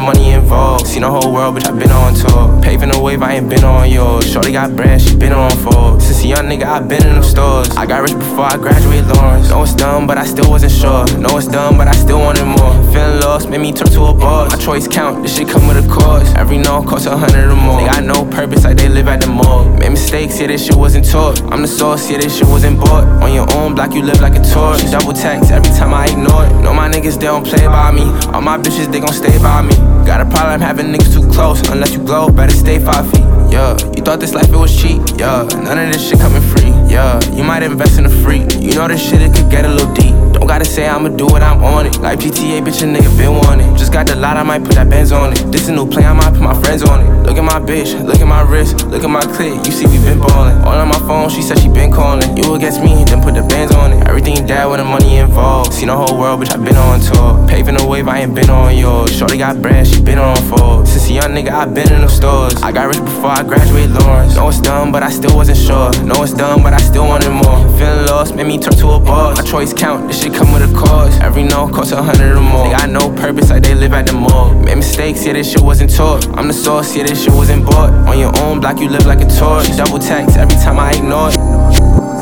money involved. Seen the whole world, bitch, I been on tour. Paving the wave, I ain't been on yours. Shorty got bread, she been on Forbes. Since a young nigga, I been in them stores. I got rich before I graduated Lawrence. Know it's dumb, but I still wasn't sure. Know it's dumb, but I still wanted more. Feeling lost, made me turn to a boss. My choice count, this shit come with a cost. Every no costs 100 or more. They got no purpose, like they live at the mall. Made mistakes, yeah, this shit wasn't taught. I'm the source, yeah, this shit wasn't bought. On your own block, you live like a tourist. She double text every time I ignore it. Know my niggas, they don't play by me. All my bitches, they gon' stay by me. Got a problem having niggas too close. Unless you glow, better stay 5 feet. Yeah, you thought this life, it was cheap. Yeah, none of this shit coming free. Yeah, you might invest in a freak. You know this shit, it could get a little deep. Don't gotta say I'ma do it, I'm on it. Like GTA, bitch, a nigga been wanting. Just got the lot, I might put that Benz on it. This a new play, I might put my friends on it. Look at my bitch, look at my wrist, look at my clip. You see we been ballin'. All on my phone, she said she been calling. You against me, then put the bands on it. Everything dead with the money involved. Seen the whole world, bitch, I been on tour. Paving the wave, I ain't been on yours. Shorty got bread, she been on Forbes. Since a young nigga, I been in them stores. I got rich before I graduated Lawrence. Know it's dumb, but I still wasn't sure. Know it's dumb, but I still wanted more. Feeling lost, made me turn to a boss. My choice count, this shit come with a cost. Every no costs 100 or more. They got no purpose, like they live at the mall. Made mistakes, yeah, this shit wasn't taught. I'm the source, yeah, this shit wasn't bought. On your own block, you live like a tourist. She double text every time I ignore it.